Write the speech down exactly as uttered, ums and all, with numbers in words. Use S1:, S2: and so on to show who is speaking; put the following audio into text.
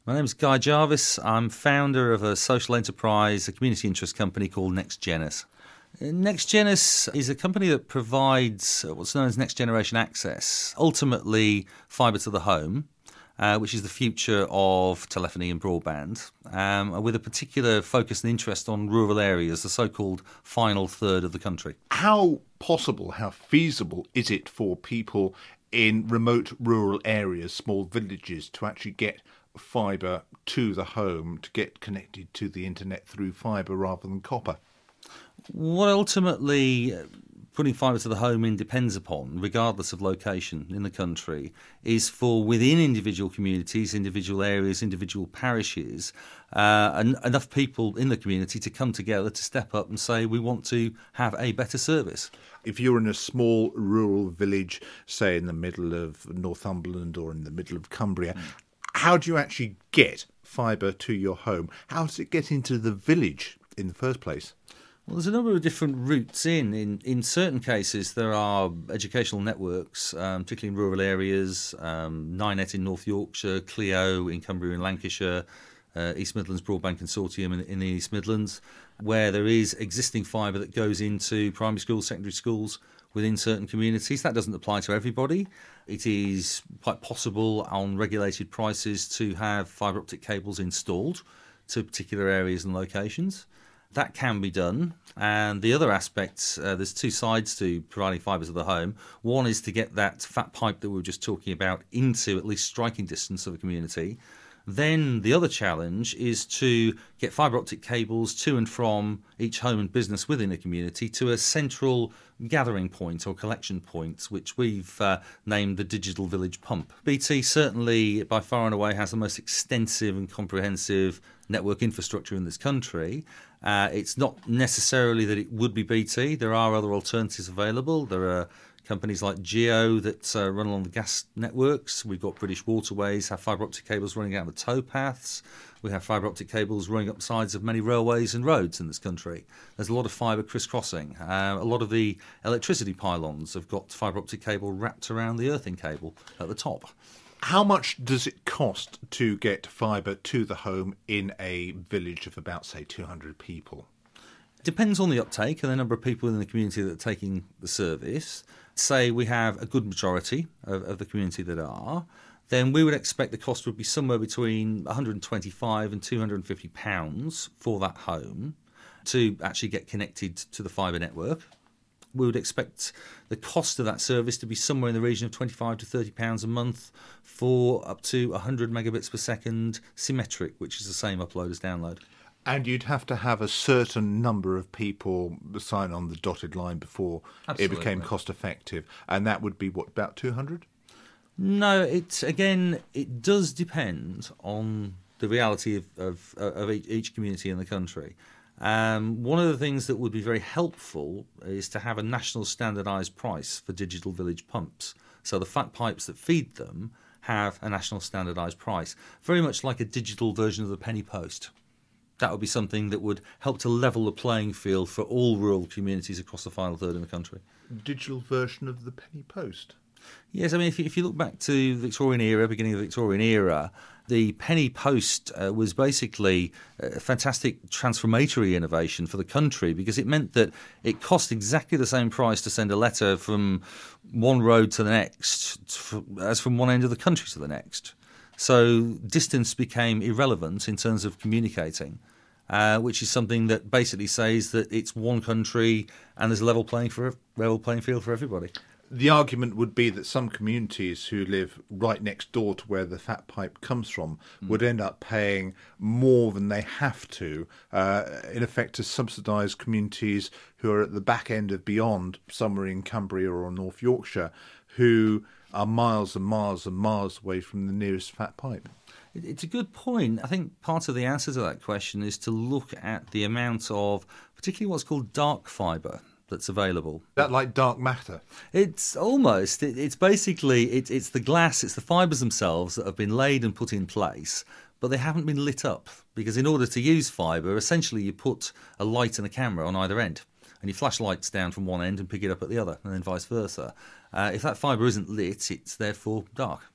S1: My name is Guy Jarvis. I'm founder of a social enterprise, a community interest company called NextGenus. NextGenus is a company that provides what's known as next generation access, ultimately fibre to the home, uh, which is the future of telephony and broadband, um, with a particular focus and interest on rural areas, the so-called final third of the country.
S2: How possible, how feasible is it for people in remote rural areas, small villages, to actually get fibre to the home, to get connected to the internet through fibre rather than copper?
S1: What ultimately putting fibre to the home in depends upon, regardless of location in the country, is for within individual communities, individual areas, individual parishes, uh, and enough people in the community to come together to step up and say we want to have a better service.
S2: If you're in a small rural village, say in the middle of Northumberland or in the middle of Cumbria, mm. how do you actually get fibre to your home? How does it get into the village in the first place?
S1: Well, there's a number of different routes in. In in certain cases, there are educational networks, um, particularly in rural areas, um, Ninet in North Yorkshire, Clio in Cumbria and Lancashire, uh, East Midlands Broadband Consortium in, in the East Midlands, where there is existing fibre that goes into primary schools, secondary schools within certain communities. That doesn't apply to everybody. It is quite possible on regulated prices to have fibre optic cables installed to particular areas and locations. That can be done. And the other aspects, uh, there's two sides to providing fibre to the home. One is to get that fat pipe that we were just talking about into at least striking distance of a community. Then the other challenge is to get fibre optic cables to and from each home and business within a community to a central gathering point or collection point, which we've uh, named the Digital Village Pump. B T certainly by far and away has the most extensive and comprehensive network infrastructure in this country. Uh, it's not necessarily that it would be B T. There are other alternatives available. There are companies like Geo that uh, run along the gas networks. We've got British Waterways, have fibre optic cables running out of the towpaths. We have fibre optic cables running up the sides of many railways and roads in this country. There's a lot of fibre crisscrossing. Uh, a lot of the electricity pylons have got fibre optic cable wrapped around the earthing cable at the top.
S2: How much does it cost to get fibre to the home in a village of about, say, two hundred people?
S1: It depends on the uptake and the number of people in the community that are taking the service. Say we have a good majority of, of the community that are, then we would expect the cost would be somewhere between one hundred twenty-five and two hundred fifty pounds for that home to actually get connected to the fibre network. We would expect the cost of that service to be somewhere in the region of twenty-five to thirty pounds a month for up to one hundred megabits per second symmetric, which is the same upload as download.
S2: And you'd have to have a certain number of people sign on the dotted line before
S1: Absolutely.
S2: It became cost effective. And that would be, what, about two hundred?
S1: No, it again, it does depend on the reality of, of, of each community in the country. Um, one of the things that would be very helpful is to have a national standardised price for digital village pumps. So the fat pipes that feed them have a national standardised price, very much like a digital version of the penny post. That would be something that would help to level the playing field for all rural communities across the final third in the country.
S2: Digital version of the penny post?
S1: Yes, I mean, if you, if you look back to the Victorian era, beginning of the Victorian era, the penny post uh, was basically a fantastic transformatory innovation for the country because it meant that it cost exactly the same price to send a letter from one road to the next as from one end of the country to the next. So distance became irrelevant in terms of communicating, uh, which is something that basically says that it's one country and there's a level playing for level playing field for everybody.
S2: The argument would be that some communities who live right next door to where the fat pipe comes from mm. would end up paying more than they have to, uh, in effect to subsidise communities who are at the back end of beyond, somewhere in Cumbria or North Yorkshire, who are miles and miles and miles away from the nearest fat pipe.
S1: It's a good point. I think part of the answer to that question is to look at the amount of, particularly what's called dark fibre, that's available.
S2: That like dark matter?
S1: It's almost. It, it's basically, it, it's the glass, it's the fibres themselves that have been laid and put in place, but they haven't been lit up. Because in order to use fibre, essentially you put a light and a camera on either end. And you flash lights down from one end and pick it up at the other, and then vice versa. Uh, if that fibre isn't lit, it's therefore dark.